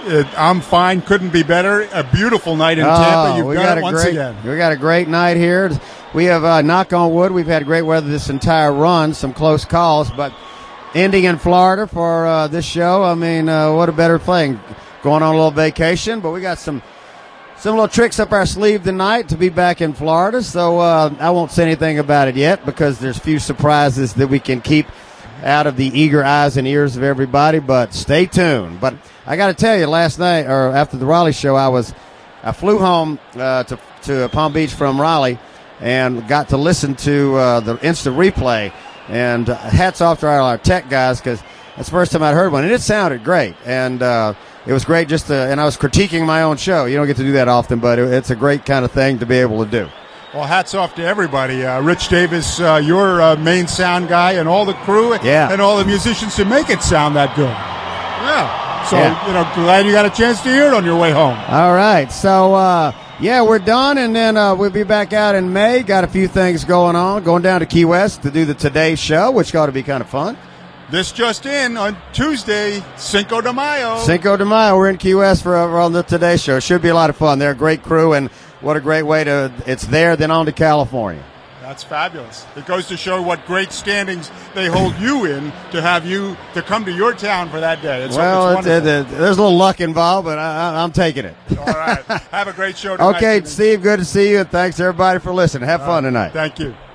I'm fine. Couldn't be better. A beautiful night in Tampa. You've got it once again. We got a great night here. We have, knock on wood, we've had great weather this entire run, some close calls, but ending in Florida for this show, I mean, what a better thing. Going on a little vacation, but we got some little tricks up our sleeve tonight to be back in Florida, so I won't say anything about it yet because there's few surprises that we can keep out of the eager eyes and ears of everybody, but stay tuned. But I got to tell you, last night, or after the Raleigh show, I flew home to Palm Beach from Raleigh and got to listen to the instant replay, and hats off to our tech guys because that's the first time I'd heard one, and it sounded great, and it was great and I was critiquing my own show. You don't get to do that often, but it's a great kind of thing to be able to do. Well, hats off to everybody. Rich Davis, your main sound guy, and all the crew, and all the musicians to make it sound that good. Yeah. So, glad you got a chance to hear it on your way home. All right. So, we're done, and then we'll be back out in May. Got a few things going on. Going down to Key West to do the Today Show, which ought to be kind of fun. This just in on Tuesday, Cinco de Mayo. Cinco de Mayo. We're in Key West on the Today Show. Should be a lot of fun. They're a great crew, and what a great way it's there, then on to California. That's fabulous. It goes to show what great standings they hold you in to have you to come to your town for that day. It's there's a little luck involved, but I'm taking it. All right. Have a great show tonight. Okay, Steve, good to see you, and thanks, everybody, for listening. Have fun tonight. Thank you.